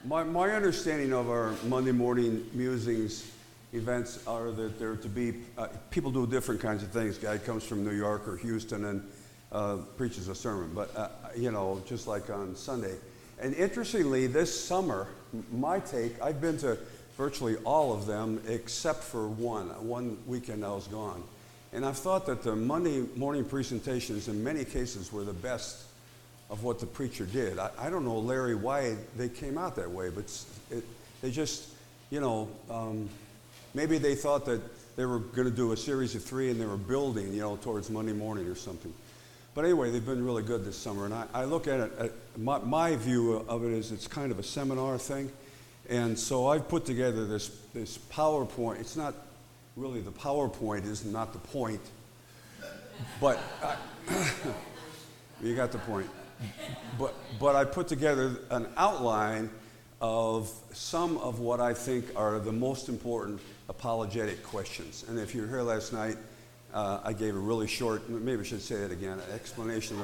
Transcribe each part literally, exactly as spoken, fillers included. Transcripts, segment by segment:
My, my understanding of our Monday morning musings events are that they're to be, uh, people do different kinds of things. Guy comes from New York or Houston and uh, preaches a sermon, but uh, you know, just like on Sunday. And interestingly, this summer, my take, I've been to virtually all of them except for one. One weekend I was gone. And I've thought that the Monday morning presentations in many cases were the best of what the preacher did. I, I don't know, Larry, why they came out that way, but it, they just, you know, um, maybe they thought that they were going to do a series of three and they were building, you know, towards Monday morning or something. But anyway, they've been really good this summer, and I, I look at it, at my, my view of it is it's kind of a seminar thing, and so I've put together this, this PowerPoint. It's not really the PowerPoint is not the point, but I, you got the point. But, but I put together an outline of some of what I think are the most important apologetic questions. And if you were here last night, uh, I gave a really short, maybe I should say it again, an explanation of,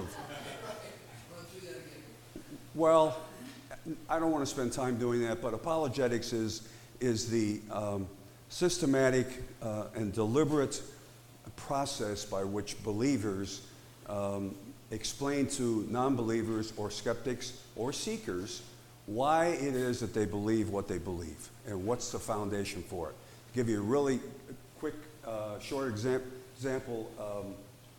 well, I don't want to spend time doing that, but apologetics is, is the um, systematic uh, and deliberate process by which believers um, explain to non-believers or skeptics or seekers why it is that they believe what they believe and what's the foundation for it. To give you a really quick, uh, short exam- example, um,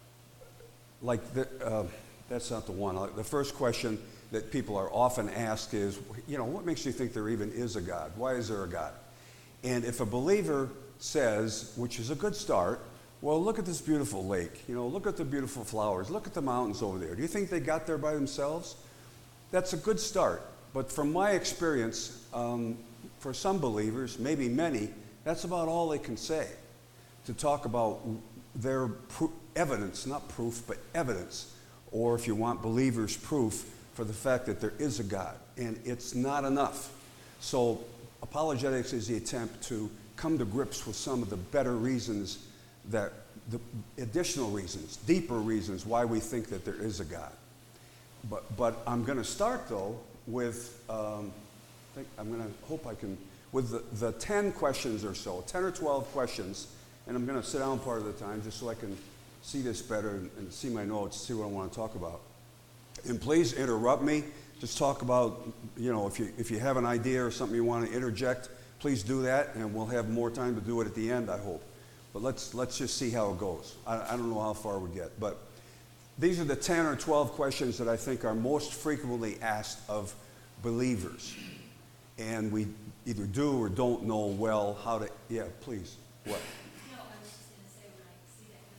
like the, uh, that's not the one. The first question that people are often asked is, you know, what makes you think there even is a God? Why is there a God? And if a believer says, which is a good start, well, look at this beautiful lake. You know, look at the beautiful flowers. Look at the mountains over there. Do you think they got there by themselves? That's a good start. But from my experience, um, for some believers, maybe many, that's about all they can say to talk about their pro- evidence, not proof, but evidence, or if you want believers' proof for the fact that there is a God. And it's not enough. So apologetics is the attempt to come to grips with some of the better reasons, that the additional reasons, deeper reasons why we think that there is a God. But but I'm going to start though with um, I think I'm going to hope I can with the, the ten questions or so, ten or twelve questions, and I'm going to sit down part of the time just so I can see this better and, and see my notes, see what I want to talk about. And please interrupt me. Just talk about, you know, if you if you have an idea or something you want to interject, please do that, and we'll have more time to do it at the end, I hope. But let's let's just see how it goes. I, I don't know how far we get, but these are the ten or twelve questions that I think are most frequently asked of believers, and we either do or don't know well how to. Yeah, please. What? No, I was just going to say when I see that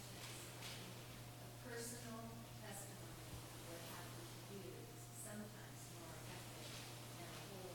question, it's a personal testimony of what happened to you is sometimes more effective than a whole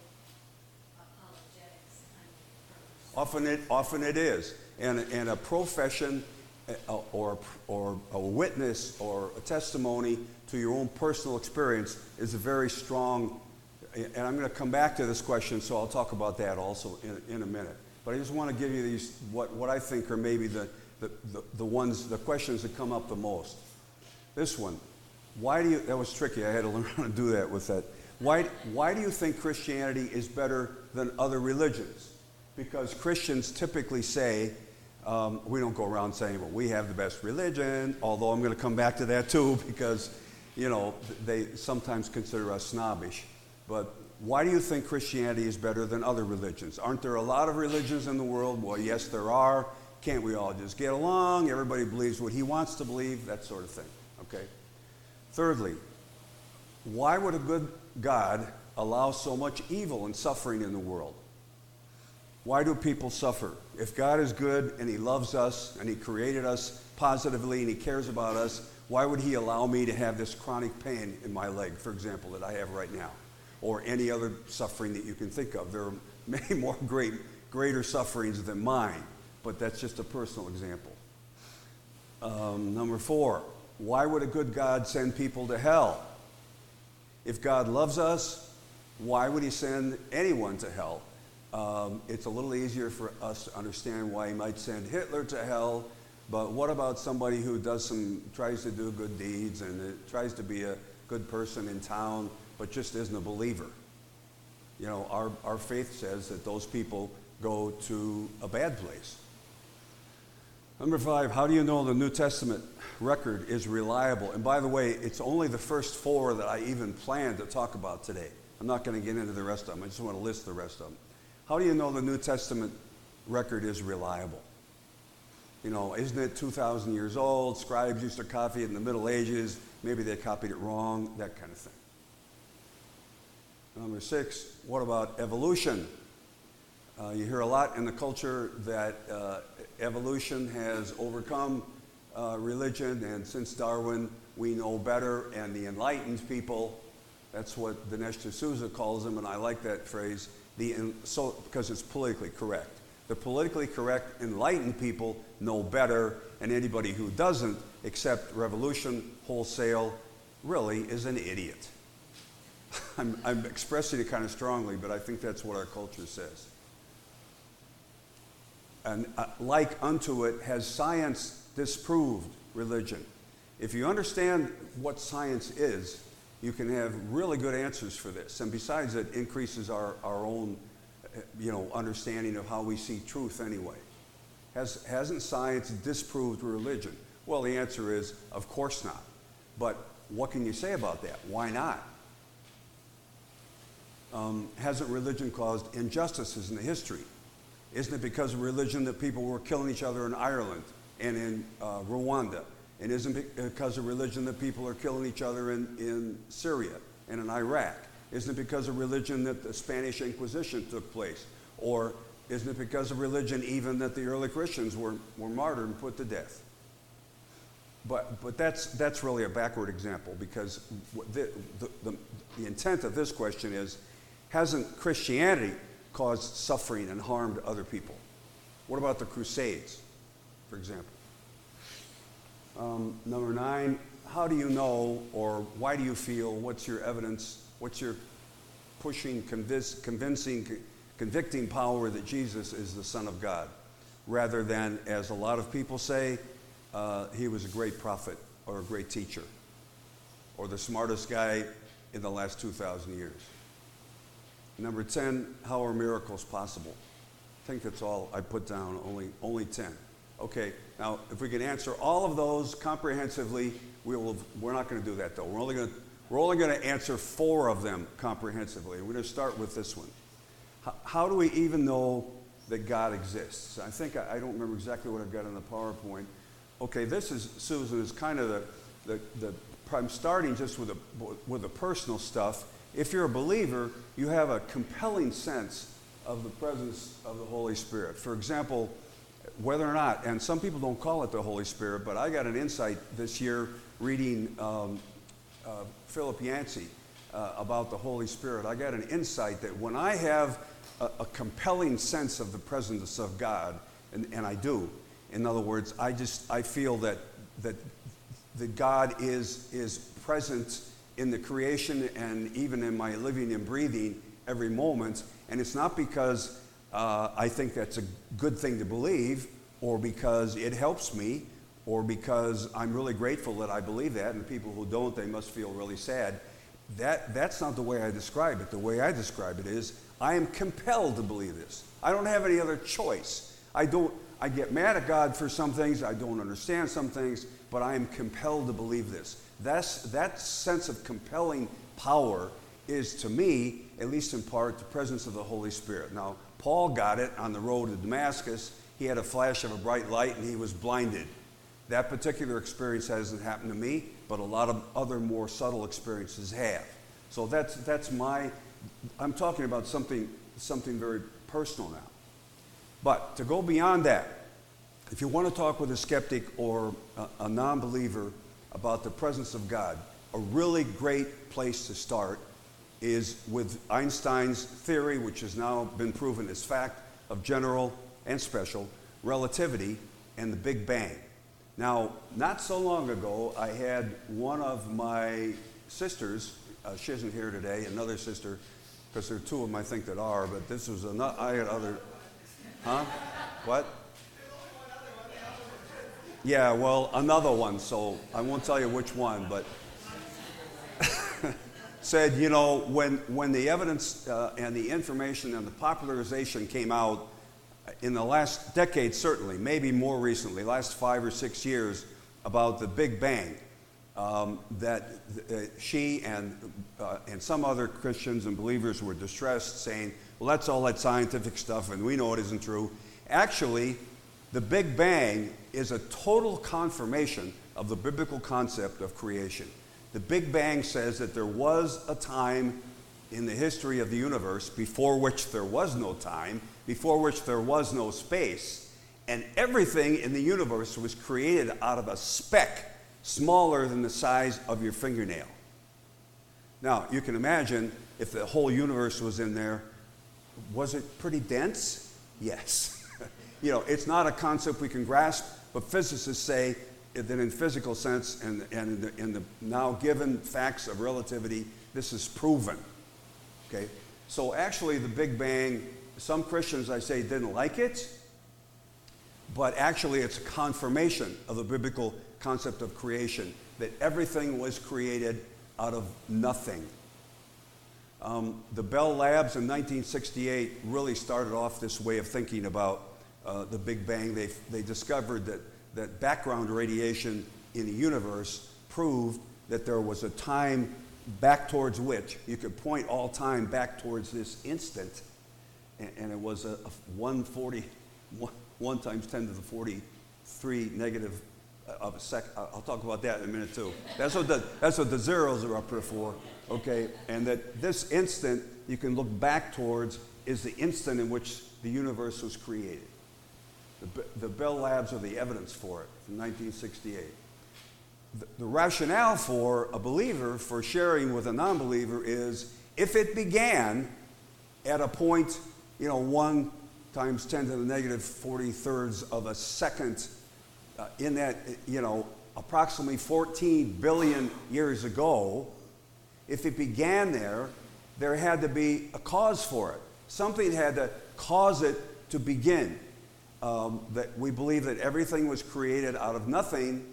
apologetics kind of approach. Often it often it is. And, and a profession uh, or, or a witness or a testimony to your own personal experience is a very strong, and I'm going to come back to this question, so I'll talk about that also in, in a minute. But I just want to give you these, what, what I think are maybe the, the, the, the ones, the questions that come up the most. This one, why do you, that was tricky, I had to learn how to do that with that. Why, why do you think Christianity is better than other religions? Because Christians typically say, um, we don't go around saying, well, we have the best religion, although I'm going to come back to that too, because, you know, they sometimes consider us snobbish. But why do you think Christianity is better than other religions? Aren't there a lot of religions in the world? Well, yes, there are. Can't we all just get along? Everybody believes what he wants to believe, that sort of thing, okay? Thirdly, why would a good God allow so much evil and suffering in the world? Why do people suffer? If God is good and he loves us and he created us positively and he cares about us, why would he allow me to have this chronic pain in my leg, for example, that I have right now? Or any other suffering that you can think of. There are many more great, greater sufferings than mine, but that's just a personal example. Um, number four, why would a good God send people to hell? If God loves us, why would he send anyone to hell? Um, it's a little easier for us to understand why he might send Hitler to hell, but what about somebody who does some, tries to do good deeds and uh, tries to be a good person in town, but just isn't a believer? You know, our, our faith says that those people go to a bad place. Number five, how do you know the New Testament record is reliable? And by the way, it's only the first four that I even planned to talk about today. I'm not going to get into the rest of them. I just want to list the rest of them. How do you know the New Testament record is reliable? You know, isn't it two thousand years old? Scribes used to copy it in the Middle Ages. Maybe they copied it wrong, that kind of thing. Number six, what about evolution? Uh, you hear a lot in the culture that uh, evolution has overcome uh, religion, and since Darwin, we know better, and the enlightened people, that's what Dinesh D'Souza calls them, and I like that phrase, the so because it's politically correct. The politically correct, enlightened people know better, and anybody who doesn't accept revolution wholesale really is an idiot. I'm, I'm expressing it kind of strongly, but I think that's what our culture says. And uh, like unto it, has science disproved religion? If you understand what science is, you can have really good answers for this. And besides, it increases our, our own you know, understanding of how we see truth anyway. Has, hasn't science disproved religion? Well, the answer is, of course not. But what can you say about that? Why not? Um, hasn't religion caused injustices in the history? Isn't it because of religion that people were killing each other in Ireland and in uh, Rwanda? And isn't it because of religion that people are killing each other in, in Syria and in Iraq? Isn't it because of religion that the Spanish Inquisition took place? Or isn't it because of religion even that the early Christians were, were martyred and put to death? But, but that's, that's really a backward example, because the, the, the, the intent of this question is, hasn't Christianity caused suffering and harm to other people? What about the Crusades, for example? Um, number nine, how do you know, or why do you feel, what's your evidence, what's your pushing, convince, convincing, convicting power that Jesus is the Son of God, rather than, as a lot of people say, uh, he was a great prophet or a great teacher or the smartest guy in the last two thousand years? Number ten, how are miracles possible? I think that's all I put down, only, only ten. Okay, now if we can answer all of those comprehensively, we will, we're not going to do that though. We're only going to, we're only going to answer four of them comprehensively. We're going to start with this one. How, how do we even know that God exists? I think, I, I don't remember exactly what I've got on the PowerPoint. Okay, this is, Susan, is kind of the, the, the I'm starting just with the, with the personal stuff. If you're a believer, you have a compelling sense of the presence of the Holy Spirit. For example, whether or not, and some people don't call it the Holy Spirit, but I got an insight this year reading um, uh, Philip Yancey uh, about the Holy Spirit. I got an insight that when I have a, a compelling sense of the presence of God, and, and I do, in other words, I just, I feel that, that, that God is, is present in the creation and even in my living and breathing every moment. And it's not because uh, I think that's a good thing to believe, or because it helps me, or because I'm really grateful that I believe that, and the people who don't, they must feel really sad. That, that's not the way I describe it. The way I describe it is, I am compelled to believe this. I don't have any other choice. I don't, I get mad at God for some things, I don't understand some things, but I am compelled to believe this. That's, that sense of compelling power is, to me, at least in part, the presence of the Holy Spirit. Now, Paul got it on the road to Damascus. He had a flash of a bright light and he was blinded. That particular experience hasn't happened to me, but a lot of other more subtle experiences have. So that's, that's my, I'm talking about something, something very personal now. But to go beyond that, if you want to talk with a skeptic or a, a non-believer about the presence of God, a really great place to start is with Einstein's theory, which has now been proven as fact, of general and special relativity and the Big Bang. Now, not so long ago, I had one of my sisters, uh, she isn't here today, another sister, because there are two of them I think that are, but this was another, I had other, huh? What? Yeah, well, another one, so I won't tell you which one, but said, you know, when, when the evidence uh, and the information and the popularization came out in the last decade, certainly, maybe more recently, last five or six years, about the Big Bang, um, that uh, she and, uh, and some other Christians and believers were distressed, saying, well, that's all that scientific stuff, and we know it isn't true. Actually, the Big Bang is a total confirmation of the biblical concept of creation. The Big Bang says that there was a time in the history of the universe before which there was no time, before which there was no space, and everything in the universe was created out of a speck smaller than the size of your fingernail. Now, you can imagine if the whole universe was in there, was it pretty dense? Yes. You know, it's not a concept we can grasp, but physicists say that in physical sense and, and in, the, in the now given facts of relativity, this is proven. Okay? So actually the Big Bang, some Christians, I say, didn't like it, but actually it's a confirmation of the biblical concept of creation, that everything was created out of nothing. Um, the Bell Labs in nineteen sixty-eight really started off this way of thinking about uh, the Big Bang. They, they discovered that that background radiation in the universe proved that there was a time back towards which you could point all time back towards this instant, and, and it was a, a one forty, one, one times ten to the forty-three negative of a sec. I'll talk about that in a minute too. That's what the, that's what the zeros are up here for, okay? And that this instant you can look back towards is the instant in which the universe was created. The, the Bell Labs are the evidence for it from nineteen sixty-eight. The, the rationale for a believer for sharing with a non-believer is if it began at a point, you know, one times ten to the negative forty-thirds of a second uh, in that, you know, approximately fourteen billion years ago, if it began there, there had to be a cause for it. Something had to cause it to begin. Um, that we believe that everything was created out of nothing,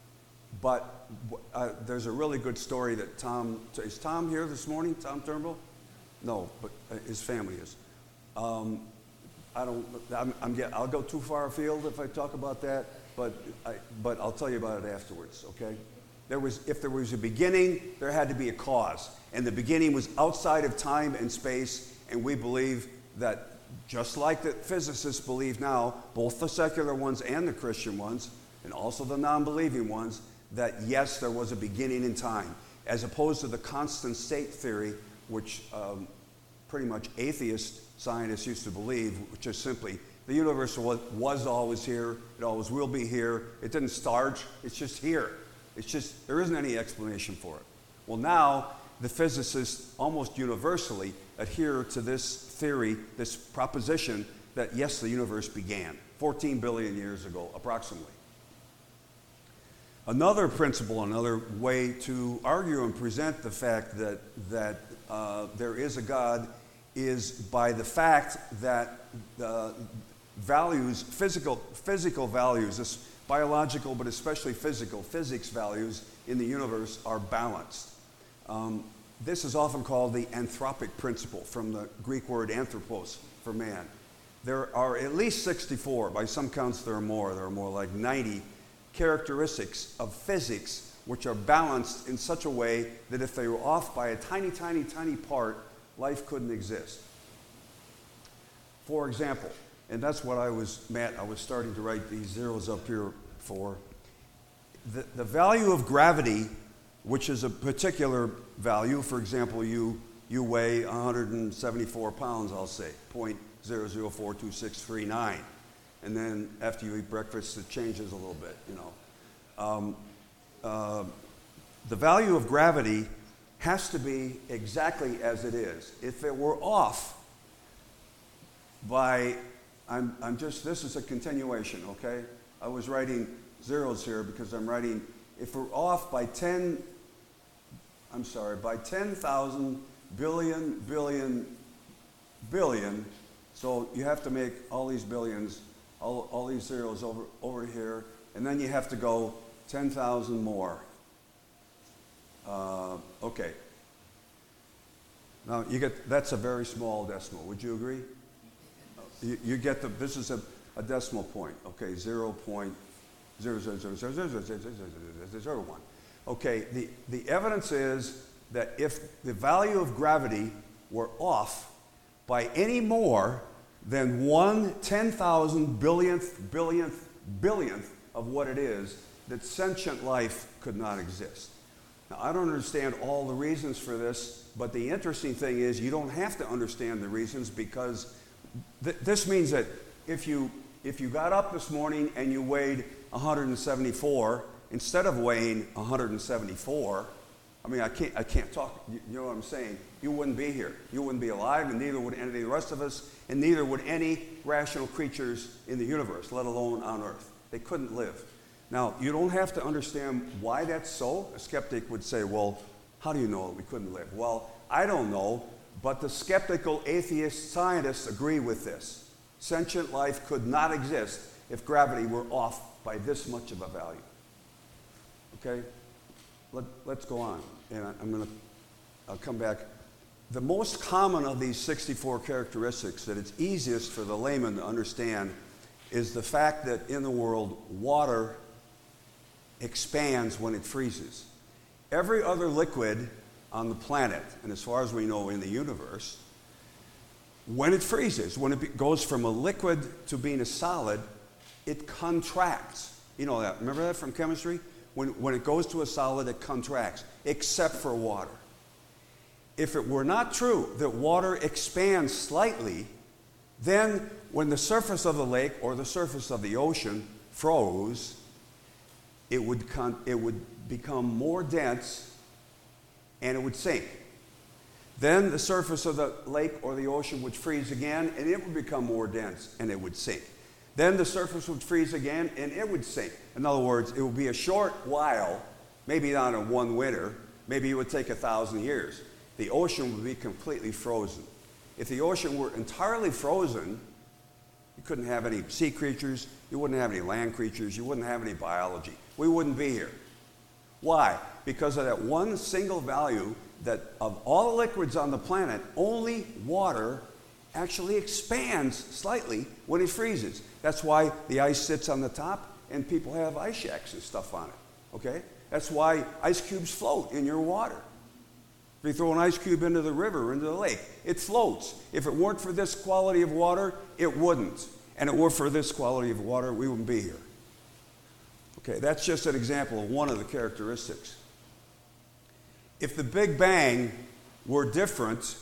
but uh, there's a really good story that Tom, is Tom here this morning, Tom Turnbull? No, but uh, his family is. Um, I don't, I'm, I'm get, I'll go too far afield if I talk about that, but, I, but I'll tell you about it afterwards, okay? There was, if there was a beginning, there had to be a cause, and the beginning was outside of time and space, and we believe that just like the physicists believe now, both the secular ones and the Christian ones, and also the non-believing ones, that yes, there was a beginning in time, as opposed to the constant state theory, which um, pretty much atheist scientists used to believe, which is simply the universe was, was always here, it always will be here, it didn't start, it's just here. It's just, there isn't any explanation for it. Well, now, the physicists almost universally adhere to this theory, this proposition that yes, the universe began fourteen billion years ago, approximately. Another principle, another way to argue and present the fact that, that uh, there is a God is by the fact that the values, physical, physical values, this biological but especially physical, physics values in the universe are balanced. Um, this is often called the anthropic principle, from the Greek word anthropos, for man. There are at least sixty-four, by some counts there are more, there are more like ninety characteristics of physics which are balanced in such a way that if they were off by a tiny, tiny, tiny part, life couldn't exist. For example, and that's what I was, Matt, I was starting to write these zeros up here for. The, the value of gravity, which is a particular value, for example, you, you weigh one hundred seventy-four pounds, I'll say, zero point zero zero four two six three nine. And then after you eat breakfast, it changes a little bit, you know. Um, uh, the value of gravity has to be exactly as it is. If it were off by, I'm, I'm just, this is a continuation, okay? I was writing zeros here because I'm writing, if we're off by ten, I'm sorry, by ten thousand billion, billion, billion, so you have to make all these billions, all, all these zeros over, over here, and then you have to go ten thousand more. Uh, okay. Now, you get, that's a very small decimal. Would you agree? You, you get the, this is a, a decimal point, okay, zero point zero zero zero zero zero zero zero zero zero one. Okay, the, the evidence is that if the value of gravity were off by any more than one ten thousand billionth, billionth, billionth of what it is, that sentient life could not exist. Now, I don't understand all the reasons for this, but the interesting thing is you don't have to understand the reasons, because th- this means that if you, if you got up this morning and you weighed one hundred seventy-four, instead of weighing one hundred seventy-four, I mean, I can't, I can't talk, you, you know what I'm saying? You wouldn't be here. You wouldn't be alive, and neither would any of the rest of us, and neither would any rational creatures in the universe, let alone on Earth. They couldn't live. Now, you don't have to understand why that's so. A skeptic would say, well, how do you know that we couldn't live? Well, I don't know, but the skeptical atheist scientists agree with this. Sentient life could not exist if gravity were off by this much of a value. Okay? Let, let's go on. And I, I'm going to, I'll come back. The most common of these sixty-four characteristics that it's easiest for the layman to understand is the fact that in the world, water expands when it freezes. Every other liquid on the planet, and as far as we know in the universe, when it freezes, when it be, goes from a liquid to being a solid, it contracts. You know that. Remember that from chemistry? When, when it goes to a solid, it contracts, except for water. If it were not true that water expands slightly, then when the surface of the lake or the surface of the ocean froze, it would, con- it would become more dense and it would sink. Then the surface of the lake or the ocean would freeze again and it would become more dense and it would sink. Then the surface would freeze again and it would sink. In other words, it would be a short while, maybe not in one winter, maybe it would take a thousand years. The ocean would be completely frozen. If the ocean were entirely frozen, you couldn't have any sea creatures, you wouldn't have any land creatures, you wouldn't have any biology. We wouldn't be here. Why? Because of that one single value that of all the liquids on the planet, only water actually expands slightly when it freezes. That's why the ice sits on the top and people have ice shacks and stuff on it, okay? That's why ice cubes float in your water. If you throw an ice cube into the river, into the lake, it floats. If it weren't for this quality of water, it wouldn't. And it were for this quality of water, we wouldn't be here. Okay, that's just an example of one of the characteristics. If the Big Bang were different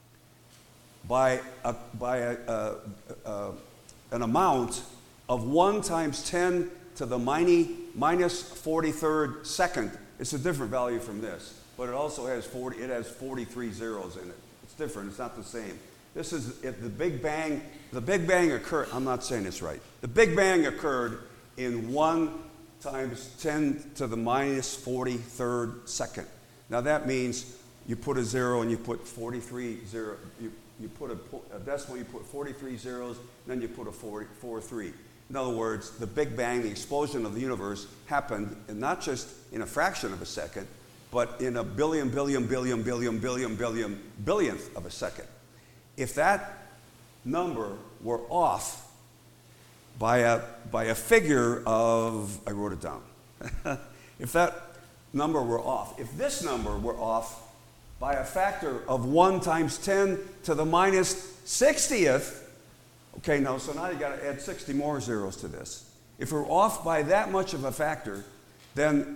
by, a, by a, a, a, an amount of one times ten to the mini, minus forty-third second, it's a different value from this. But it also has forty, it has forty-three zeros in it. It's different, it's not the same. This is, if the Big Bang, the Big Bang occurred, I'm not saying this right. The Big Bang occurred in one times ten to the minus forty-third second. Now that means you put a zero and you put forty-three zero, you, you put a, a decimal, you put forty-three zeros, then you put a four, four, three. In other words, the Big Bang, the explosion of the universe, happened in not just in a fraction of a second, but in a billion, billion, billion, billion, billion, billion, billionth of a second. If that number were off by a, by a figure of, I wrote it down. If that number were off, if this number were off by a factor of one times ten to the minus sixtieth, okay, now, so now you got to add sixty more zeros to this. If we're off by that much of a factor, then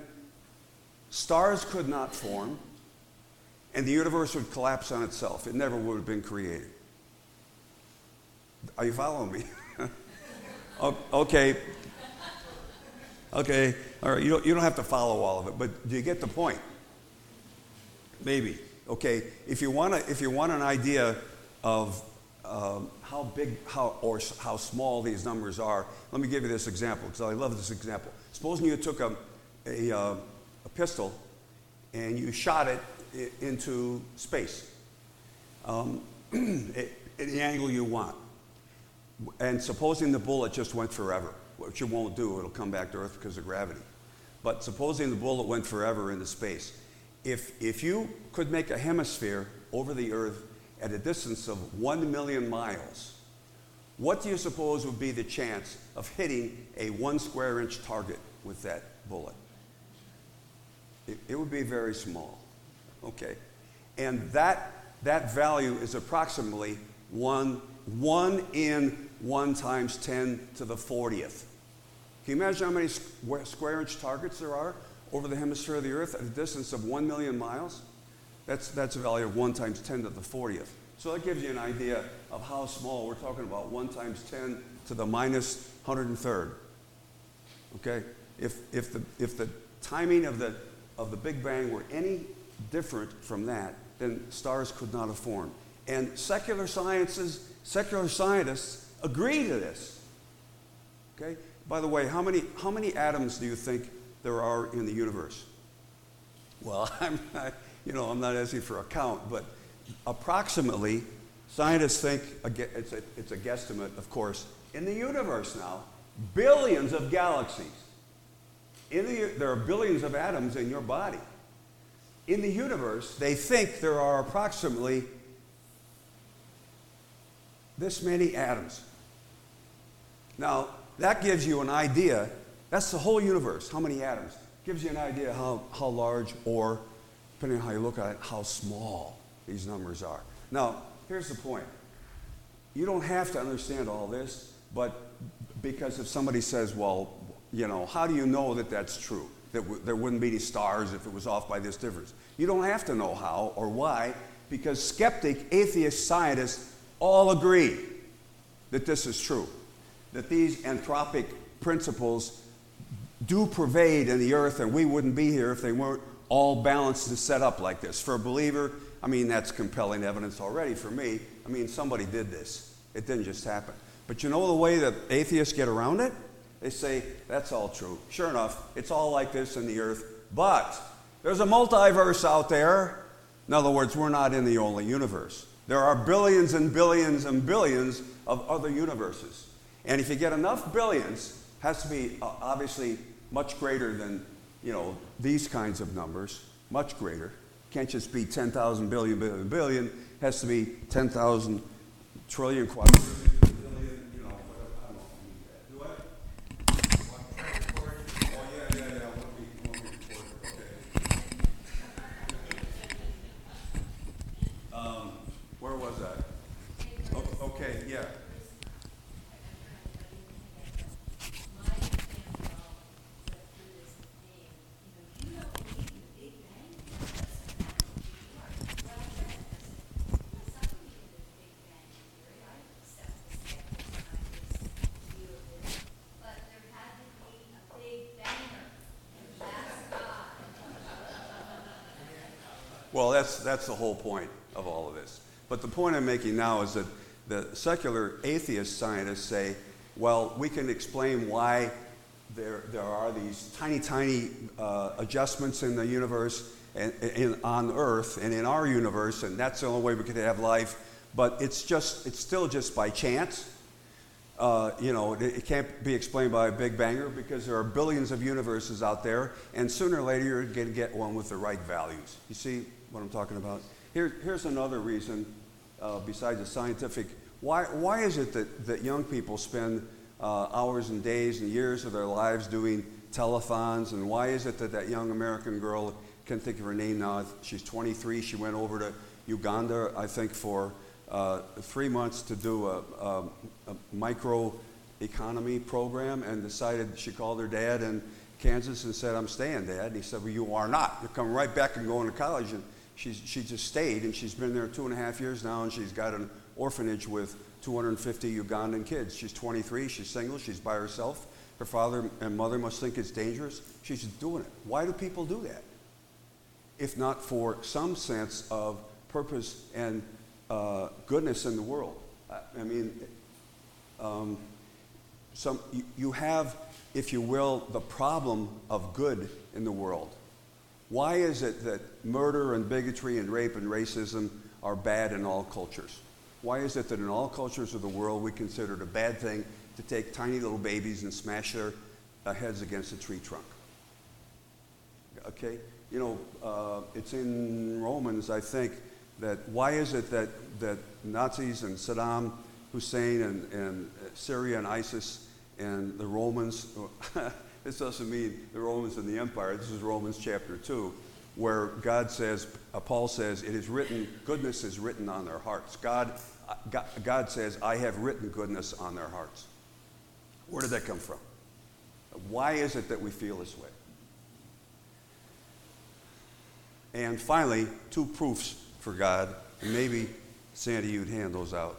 stars could not form, and the universe would collapse on itself. It never would have been created. Are you following me? Okay. Okay. All right. You don't, you don't have to follow all of it, but do you get the point? Maybe. Okay. If you want to, if you want an idea of um, how big, how or how small these numbers are, let me give you this example because I love this example. Supposing you took a a, uh, a pistol and you shot it I- into space um, at the angle you want. And supposing the bullet just went forever, which it won't do, it'll come back to Earth because of gravity. But supposing the bullet went forever into space, if, if you could make a hemisphere over the Earth at a distance of one million miles, what do you suppose would be the chance of hitting a one square inch target with that bullet? It, it would be very small. Okay. And that, that value is approximately one, one in one times ten to the fortieth. Can you imagine how many squ- square inch targets there are over the hemisphere of the Earth at a distance of one million miles? That's, that's a value of one times ten to the fortieth. So that gives you an idea of how small. We're talking about one times ten to the minus one hundred third. Okay? If, if, the, if the timing of the, of the Big Bang were any different from that, then stars could not have formed. And secular sciences, secular scientists agree to this. Okay? By the way, how many, how many atoms do you think there are in the universe? Well, I'm not, you know, I'm not asking for a count, but approximately, scientists think, it's a, it's a guesstimate, of course, in the universe now, billions of galaxies. In the, there are billions of atoms in your body. In the universe, they think there are approximately this many atoms. Now, that gives you an idea. That's the whole universe, how many atoms. Gives you an idea how, how large, or, depending on how you look at it, how small these numbers are. Now, here's the point. You don't have to understand all this, but because if somebody says, well, you know, how do you know that that's true? That w- there wouldn't be any stars if it was off by this difference. You don't have to know how or why, because skeptic, atheist, scientists all agree that this is true, that these anthropic principles do pervade in the earth, and we wouldn't be here if they weren't all balanced and set up like this. For a believer, I mean, that's compelling evidence already for me. I mean, somebody did this. It didn't just happen. But you know the way that atheists get around it? They say, that's all true. Sure enough, it's all like this in the earth, but there's a multiverse out there. In other words, we're not in the only universe. There are billions and billions and billions of other universes. And if you get enough billions, it has to be uh, obviously much greater than, you know, these kinds of numbers, much greater. Can't just be ten thousand billion, billion, billion. It has to be ten thousand trillion, quadrillion, billion, you know, whatever. I don't know if you need that. Do I? Oh, yeah, yeah, yeah. Let me, let me record it. Okay. Um, where was I? O- okay, yeah. Well, that's, that's the whole point of all of this. But the point I'm making now is that the secular atheist scientists say, well, we can explain why there, there are these tiny, tiny uh, adjustments in the universe and, and on Earth and in our universe, and that's the only way we could have life. But it's just, it's still just by chance. Uh, you know, it, it can't be explained by a Big Banger because there are billions of universes out there, and sooner or later you're going to get one with the right values. You see what I'm talking about? Here, here's another reason, uh, besides the scientific. Why, why is it that, that young people spend uh, hours and days and years of their lives doing telethons, and why is it that that young American girl, can't think of her name now, she's twenty-three, she went over to Uganda, I think, for uh, three months to do a, a, a micro-economy program, and decided, she called her dad in Kansas and said, I'm staying, Dad. And he said, well, you are not. You're coming right back and going to college. And she's, she just stayed, and she's been there two and a half years now, and she's got an orphanage with two hundred fifty Ugandan kids. She's twenty-three, she's single, she's by herself. Her father and mother must think it's dangerous. She's just doing it. Why do people do that? If not for some sense of purpose and uh, goodness in the world. I, I mean, um, some, you, you have, if you will, the problem of good in the world. Why is it that murder and bigotry and rape and racism are bad in all cultures? Why is it that in all cultures of the world we consider it a bad thing to take tiny little babies and smash their uh, heads against a tree trunk? Okay? You know, uh, it's in Romans, I think, that why is it that, that Nazis and Saddam Hussein and, and Syria and ISIS and the Romans, this doesn't mean the Romans and the empire, this is Romans chapter two, where God says, uh, Paul says, it is written, goodness is written on their hearts. God, uh, God, God says, I have written goodness on their hearts. Where did that come from? Why is it that we feel this way? And finally, two proofs for God. And maybe, Sandy, you'd hand those out.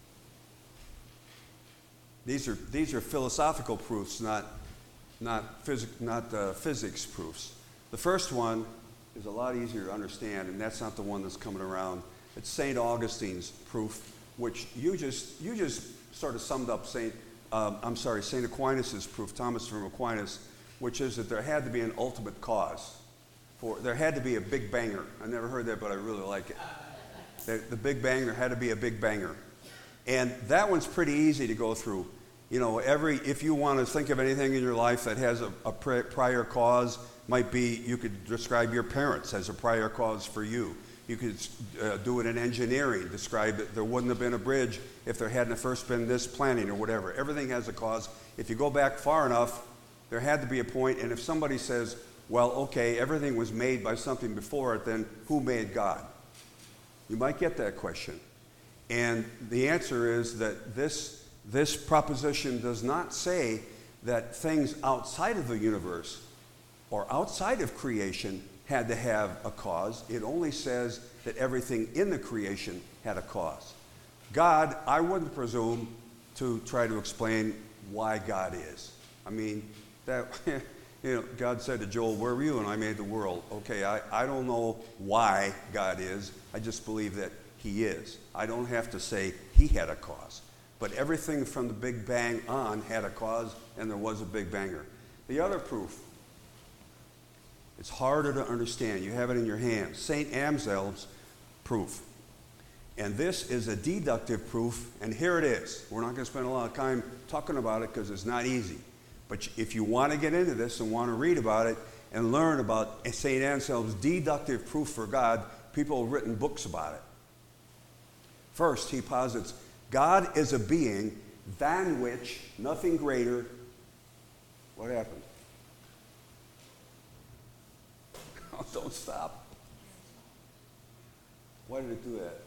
These are, these are philosophical proofs, not, not, phys- not uh, physics proofs. The first one is a lot easier to understand, and that's not the one that's coming around. It's Saint Augustine's proof, which you just, you just sort of summed up Saint Um, I'm sorry, Saint Aquinas' proof, Thomas from Aquinas, which is that there had to be an ultimate cause. For there had to be a big banger. I never heard that, but I really like it. The, the big bang, there had to be a big banger. And that one's pretty easy to go through. You know, every if you want to think of anything in your life that has a, a prior cause, might be you could describe your parents as a prior cause for you. You could uh, do it in engineering, describe that there wouldn't have been a bridge if there hadn't first been this planning or whatever. Everything has a cause. If you go back far enough, there had to be a point, and if somebody says, well, okay, everything was made by something before it, then who made God? You might get that question. And the answer is that this, this proposition does not say that things outside of the universe or outside of creation had to have a cause. It only says that everything in the creation had a cause. God, I wouldn't presume to try to explain why God is. I mean, that you know, God said to Joel, where were you? And I made the world. Okay, I, I don't know why God is. I just believe that he is. I don't have to say he had a cause. But everything from the Big Bang on had a cause, and there was a Big Banger. The other proof, it's harder to understand. You have it in your hand. Saint Anselm's proof. And this is a deductive proof, and here it is. We're not going to spend a lot of time talking about it because it's not easy. But if you want to get into this and want to read about it and learn about Saint Anselm's deductive proof for God, people have written books about it. First, he posits, God is a being than which nothing greater. What happened? Oh, don't stop. Why did it do that?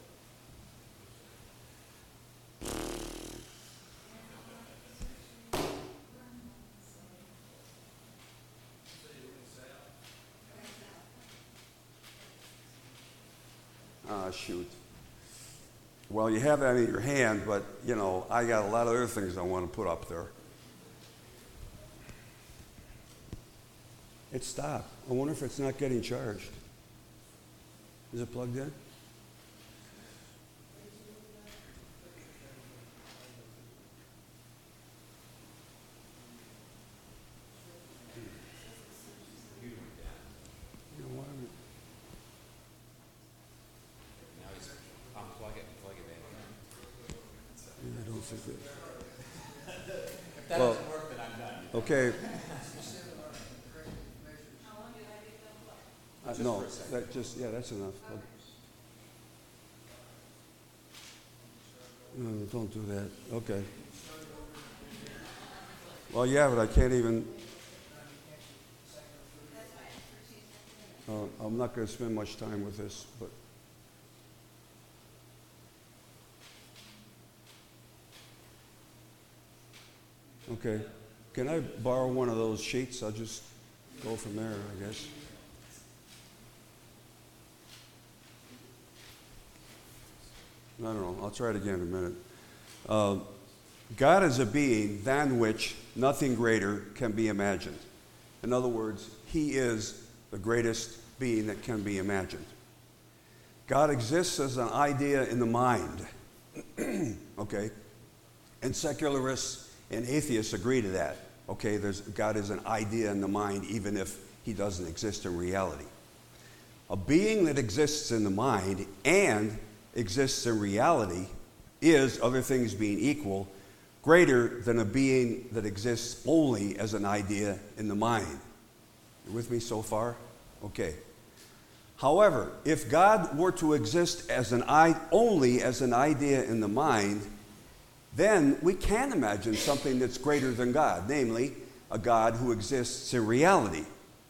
Ah, shoot. Well, you have that in your hand, but, you know, I got a lot of other things I want to put up there. It stopped. I wonder if it's not getting charged. Is it plugged in? If that Well, doesn't work, then I'm done. Okay. Uh, no, that just, yeah, that's enough. No, don't do that. Okay. Well, yeah, but I can't even. Uh, I'm not going to spend much time with this, but. Okay. Can I borrow one of those sheets? I'll just go from there, I guess. I don't know. I'll try it again in a minute. Uh, God is a being than which nothing greater can be imagined. In other words, he is the greatest being that can be imagined. God exists as an idea in the mind. Okay? And secularists and atheists agree to that. Okay, there's, God is an idea in the mind even if he doesn't exist in reality. A being that exists in the mind and exists in reality is, other things being equal, greater than a being that exists only as an idea in the mind. You with me so far? Okay. However, if God were to exist as an I, only as an idea in the mind, then we can imagine something that's greater than God, namely a God who exists in reality.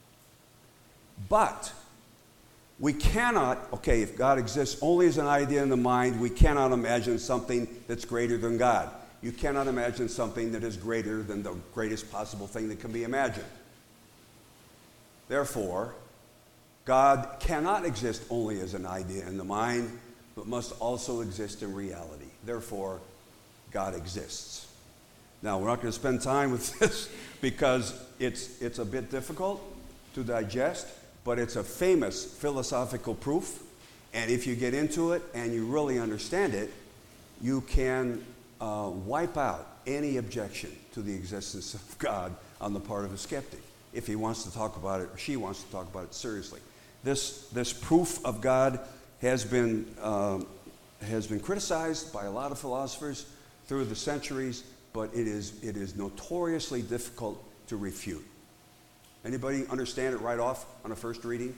But we cannot, okay, if God exists only as an idea in the mind, we cannot imagine something that's greater than God. You cannot imagine something that is greater than the greatest possible thing that can be imagined. Therefore, God cannot exist only as an idea in the mind, but must also exist in reality. Therefore, God exists. Now, we're not going to spend time with this because it's, it's a bit difficult to digest, but it's a famous philosophical proof. And if you get into it and you really understand it, you can uh, wipe out any objection to the existence of God on the part of a skeptic, if he wants to talk about it or she wants to talk about it seriously. This, this proof of God has been, uh, has been criticized by a lot of philosophers through the centuries, but it is, it is notoriously difficult to refute. Anybody understand it right off on a first reading?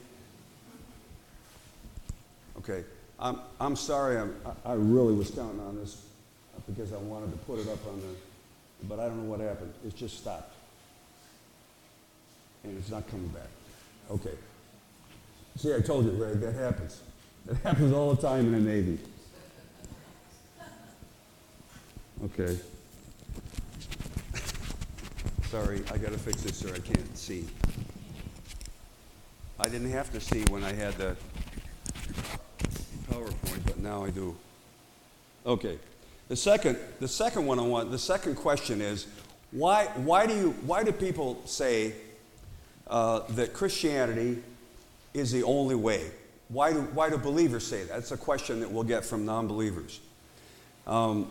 Okay. I'm, I'm sorry, I'm, I really was counting on this because I wanted to put it up on the, but I don't know what happened. It just stopped. And it's not coming back. Okay. See, I told you, Ray, that happens. It happens all the time in the Navy. Okay. Sorry, I got to fix this or I can't see. I didn't have to see when I had the PowerPoint, but now I do. Okay. The second, the second one I want, the second question is, why, why do you, why do people say uh, that Christianity is the only way? Why do, why do believers say that? That's a question that we'll get from non-believers. Um,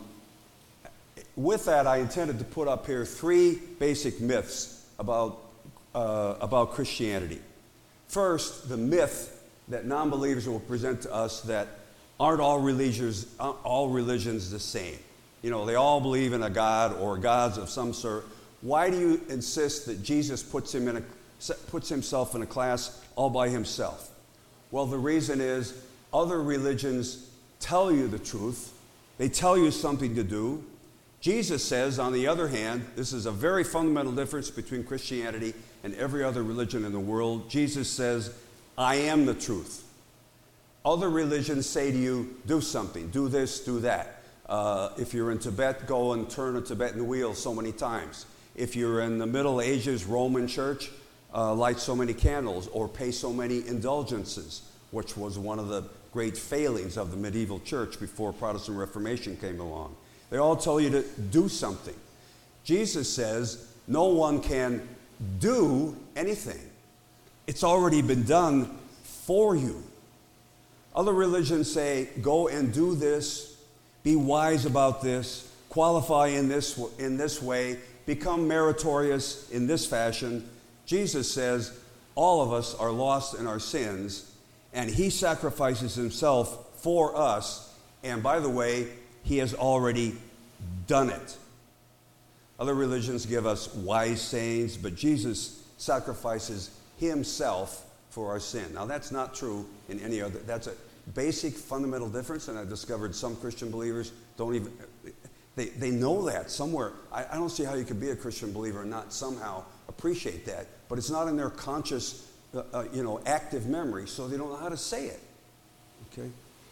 with that, I intended to put up here three basic myths about, uh, about Christianity. First, the myth that non-believers will present to us that aren't all religions, aren't all religions the same. You know, they all believe in a God or gods of some sort. Why do you insist that Jesus puts him in a puts himself in a class all by himself? Well, the reason is other religions tell you the truth. They tell you something to do. Jesus says, on the other hand, this is a very fundamental difference between Christianity and every other religion in the world. Jesus says, I am the truth. Other religions say to you, do something, do this, do that. Uh, if you're in Tibet, go and turn a Tibetan wheel so many times. If you're in the Middle Ages Roman church, uh, light so many candles or pay so many indulgences, which was one of the great failings of the medieval church before Protestant Reformation came along. They all tell you to do something. Jesus says no one can do anything. It's already been done for you. Other religions say, go and do this, be wise about this, qualify in this, in this way, become meritorious in this fashion. Jesus says all of us are lost in our sins, and he sacrifices himself for us, and by the way, he has already done it. Other religions give us wise sayings, but Jesus sacrifices himself for our sin. Now, that's not true in any other. That's a basic fundamental difference, and I've discovered some Christian believers don't even, they, they know that somewhere. I, I don't see how you could be a Christian believer and not somehow appreciate that, but it's not in their conscious, uh, uh, you know, active memory, so they don't know how to say it. Okay?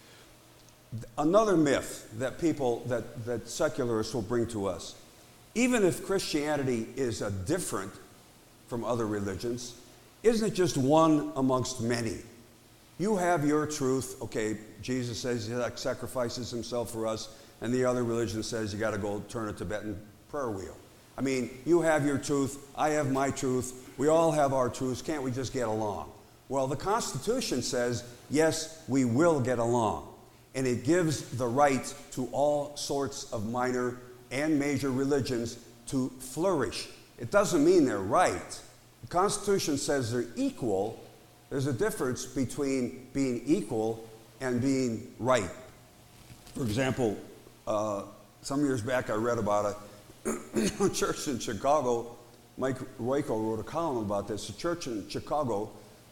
Another myth that people, that, that secularists will bring to us, even if Christianity is a different from other religions, isn't it just one amongst many? You have your truth. Okay, Jesus says he sacrifices himself for us, and the other religion says you got to go turn a Tibetan prayer wheel. I mean, you have your truth, I have my truth, we all have our truths, can't we just get along? Well, the Constitution says, yes, we will get along. And it gives the right to all sorts of minor and major religions to flourish. It doesn't mean they're right. The Constitution says they're equal. There's a difference between being equal and being right. For example, uh, some years back I read about a church in Chicago. Mike Royko wrote a column about this. A church in Chicago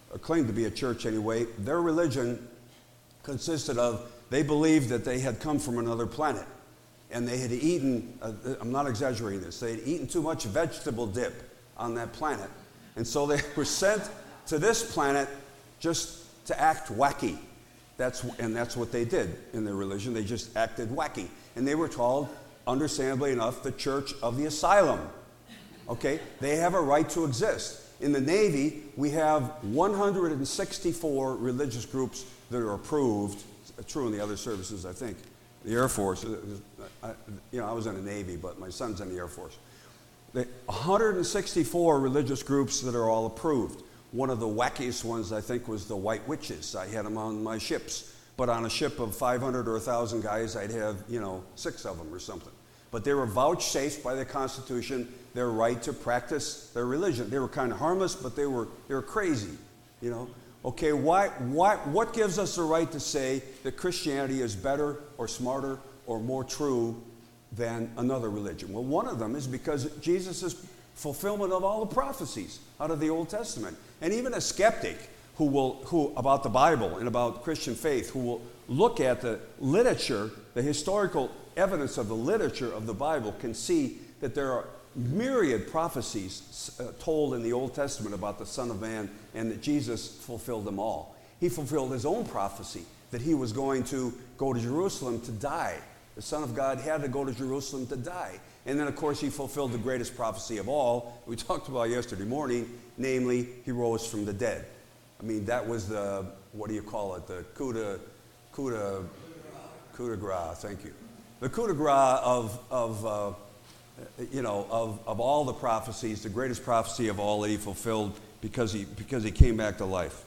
or claimed to be a church anyway, their religion consisted of, they believed that they had come from another planet. And they had eaten, uh, I'm not exaggerating this, they had eaten too much vegetable dip on that planet. And so they were sent to this planet just to act wacky. That's, and that's what they did in their religion. They just acted wacky. And they were called, understandably enough, the Church of the Asylum. Okay? They have a right to exist. In the Navy, we have one hundred sixty-four religious groups that are approved. It's true in the other services, I think. The Air Force, I, you know, I was in the Navy, but my son's in the Air Force. The one hundred sixty-four religious groups that are all approved. One of the wackiest ones, I think, was the White Witches. I had them on my ships. But on a ship of five hundred or one thousand guys, I'd have, you know, six of them or something. But they were vouchsafed by the Constitution their right to practice their religion. They were kind of harmless, but they were, they were crazy, you know. Okay, why, why, what gives us the right to say that Christianity is better or smarter or more true than another religion? Well, one of them is because Jesus is fulfillment of all the prophecies out of the Old Testament. And even a skeptic who will, who about the Bible and about Christian faith, who will look at the literature, the historical evidence of the literature of the Bible, can see that there are myriad prophecies uh, told in the Old Testament about the Son of Man, and that Jesus fulfilled them all. He fulfilled his own prophecy that he was going to go to Jerusalem to die. The Son of God had to go to Jerusalem to die. And then, of course, he fulfilled the greatest prophecy of all, we talked about yesterday morning, namely, he rose from the dead. I mean, that was the, what do you call it, the coup de, coup de, coup de grace, thank you. The coup de grace of, of uh, you know, of, of all the prophecies, the greatest prophecy of all that he fulfilled because he, because he came back to life.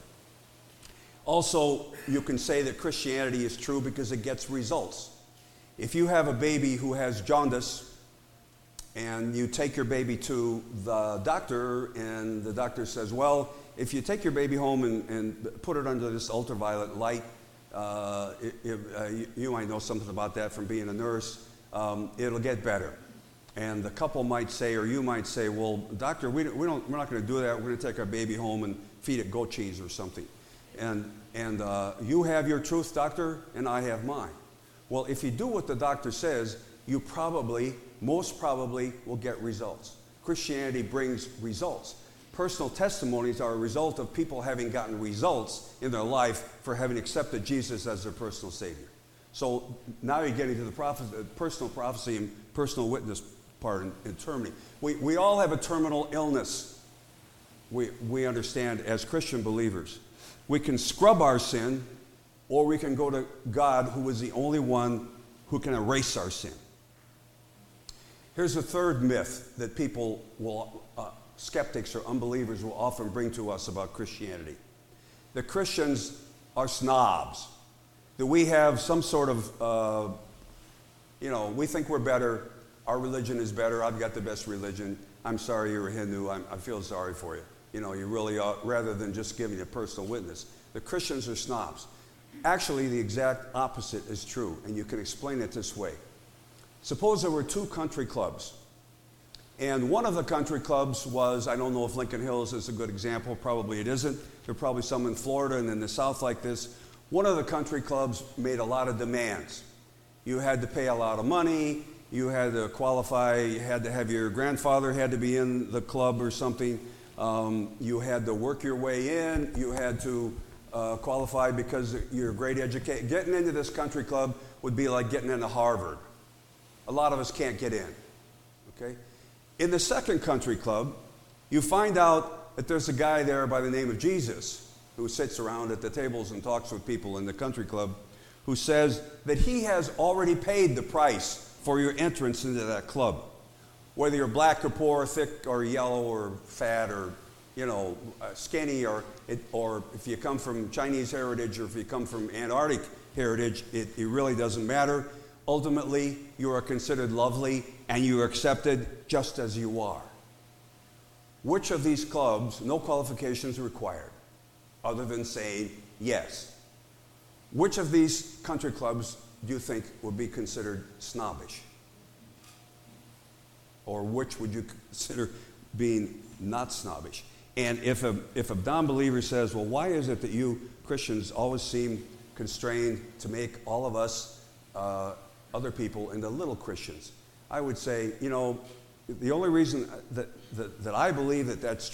Also, you can say that Christianity is true because it gets results. If you have a baby who has jaundice and you take your baby to the doctor and the doctor says, well, if you take your baby home and, and put it under this ultraviolet light, uh, it, it, uh, you, you might know something about that from being a nurse, um, it'll get better. And the couple might say, or you might say, well, doctor, we don't, we don't, we're not going to do that. We're going to take our baby home and feed it goat cheese or something. And, and uh, you have your truth, doctor, and I have mine. Well, if you do what the doctor says, you probably, most probably, will get results. Christianity brings results. Personal testimonies are a result of people having gotten results in their life for having accepted Jesus as their personal Savior. So now you're getting to the prophecy, personal prophecy and personal witness part in, in terminating. We, we all have a terminal illness, we, we understand as Christian believers. We can scrub our sin, or we can go to God, who is the only one who can erase our sin. Here's a third myth that people will, uh, skeptics or unbelievers will often bring to us about Christianity. The Christians are snobs. That we have some sort of, uh, you know, we think we're better. Our religion is better. I've got the best religion. I'm sorry you're a Hindu. I'm, I feel sorry for you. You know, you really are, rather than just giving a personal witness. The Christians are snobs. Actually, the exact opposite is true, and you can explain it this way. Suppose there were two country clubs, and one of the country clubs was, I don't know if Lincoln Hills is a good example, probably it isn't. There are probably some in Florida and in the South like this. One of the country clubs made a lot of demands. You had to pay a lot of money, you had to qualify, you had to have your grandfather had to be in the club or something. Um, you had to work your way in, you had to uh, qualify because you're great educated. Getting into this country club would be like getting into Harvard. A lot of us can't get in, okay? In the second country club, you find out that there's a guy there by the name of Jesus who sits around at the tables and talks with people in the country club, who says that he has already paid the price for your entrance into that club. Whether you're black or poor, thick or yellow or fat or, you know, uh, skinny, or, it, or if you come from Chinese heritage or if you come from Antarctic heritage, it, it really doesn't matter. Ultimately, you are considered lovely and you are accepted just as you are. Which of these clubs, no qualifications required, other than saying yes? Which of these country clubs do you think would be considered snobbish? Or which would you consider being not snobbish? And if a, if a non-believer says, well, why is it that you Christians always seem constrained to make all of us, uh, other people, into little Christians? I would say, you know, the only reason that, that, that I believe that that's